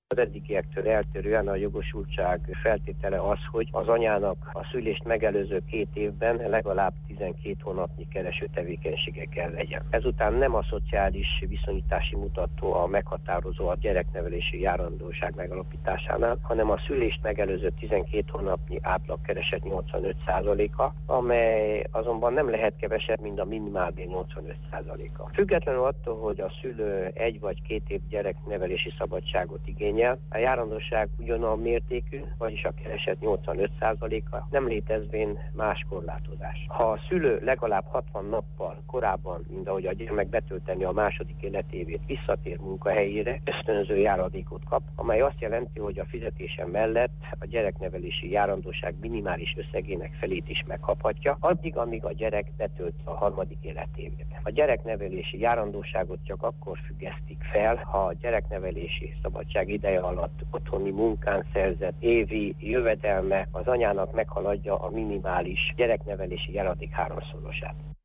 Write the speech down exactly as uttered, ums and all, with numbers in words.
Az eddigiektől eltérően a jogosultság feltétele az, hogy az anyának a szülést megelőző két évben legalább tizenkét hónapnyi kereső tevékenysége kell legyen. Ezután nem a szociális viszonyítási mutató a meghatározó a gyereknevelési járandóság megalapításánál, hanem a szülést megelőző tizenkét hónapnyi átlagkereset nyolcvanöt százaléka, amely azonban nem lehet kevesebb, mint a minimálbér nyolcvanöt százaléka. Függetlenül attól, hogy a szülő egy vagy két év gyereknevelési szabadságot igényel, a járandóság ugyanolyan mértékű, vagyis a kereset nyolcvanöt százaléka, nem létezvén más korlátozás. Ha a szülő legalább hatvan nappal korábban, mint ahogy a gyermek betölteni a második életévét, visszatér munkahelyére, ösztönző járadékot kap, amely azt jelenti, hogy a fizetése mellett a gyereknevelési járandóság minimális összegének felét is megkaphatja, addig, amíg a gyerek betölt a harmadik életévét. A gyereknevelési járandóságot csak akkor függesztik fel, ha a gyereknevelési szabadság ideje alatt otthoni munkán szerzett évi jövedelme az anyának meghaladja a minimális gyereknevelési járadék háromszorosát.